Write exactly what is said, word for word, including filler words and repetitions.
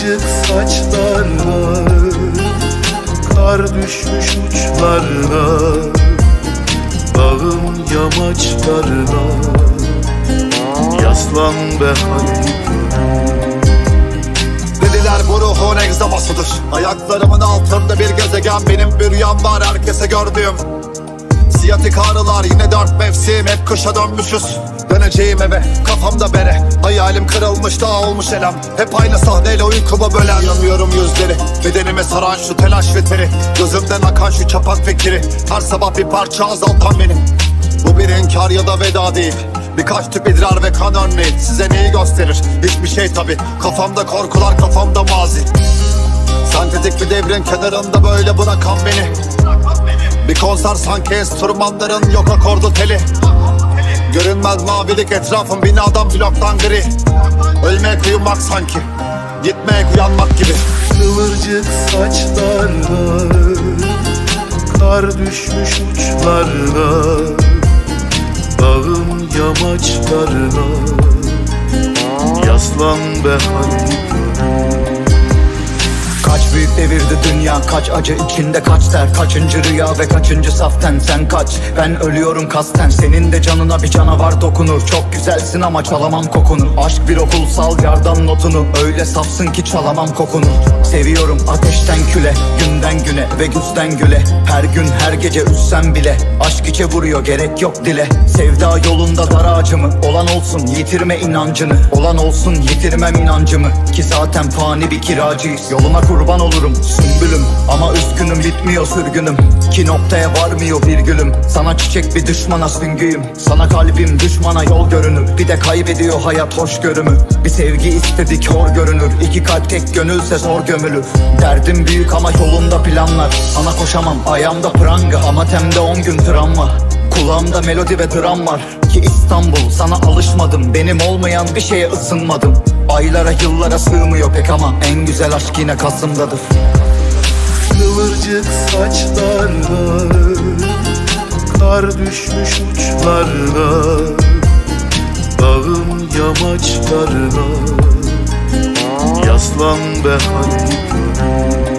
Kıvırcık saçlarına, kar düşmüş uçlarına, dağın yamaçlarına, yaslan be haydi. Deliler bu ruhun egzamasıdır. Ayaklarımın altında bir gezegen, benim bir rüyam var herkese gördüğüm. Siyatik ağrılar, yine dört mevsim, hep kışa dönmüşüz. Döneceğim eve, kafamda bere, hayalim kırılmış, dağ olmuş elem. Hep aynı sahneyle uykumu bölen. Yanıyorum yüzleri, bedenime saran şu telaş ve teri, gözümden akan şu çapak fikri, her sabah bir parça azaltan benim. Bu bir inkar ya da veda değil, birkaç tüp idrar ve kan örneği. Size neyi gösterir? Hiçbir şey tabi. Kafamda korkular, kafamda mazi. Sentetik bir devrin kenarında böyle bırakan beni. Bir konser sanki enstrümanların yok akordu teli. Görünmez mavilik etrafım, binadan bloktan gri. Ölmeye kıyılmak sanki, gitmeye uyanmak gibi. Kıvırcık saçlarına, kar düşmüş uçlarına, dağın yamaçlarına, yaslan be haydi. Kaç büyük devirdi dünya, kaç acı içinde, kaç der, kaçıncı rüya ve kaçıncı saften. Sen kaç, ben ölüyorum kasten. Senin de canına bir canavar dokunur. Çok güzelsin ama çalamam kokunu. Aşk bir okul, sal yardan notunu. Öyle safsın ki çalamam kokunu. Seviyorum ateşten küle, günden güne ve güzden güle. Her gün her gece üzsem bile, aşk içe vuruyor, gerek yok dile. Sevda yolunda dar ağacımı, olan olsun yitirme inancını. Olan olsun yitirmem inancımı, ki zaten fani bir kiracıyız. Yoluna kurban olurum sümbülüm, ama üzgünüm bitmiyor sürgünüm. Ki noktaya varmıyor virgülüm. Sana çiçek bir düşmana süngüyüm. Sana kalbim düşmana yol görünür. Bir de kaybediyor hayat hoşgörümü. Bir sevgi istedik hor görünür. İki kalp tek gönülse zor gömülür. Derdim büyük ama yolunda planlar. Sana koşamam ayağımda pranga, ama temde on gün travma. Kulağımda melodi ve dram var. Ki İstanbul sana alışmadım, benim olmayan bir şeye ısınmadım. Aylara yıllara sığmıyor pek ama en güzel aşk yine Kasım'dadır. Kıvırcık saçlarına, kar düşmüş uçlarına, dağın yamaçlarına, yaslan be haydi.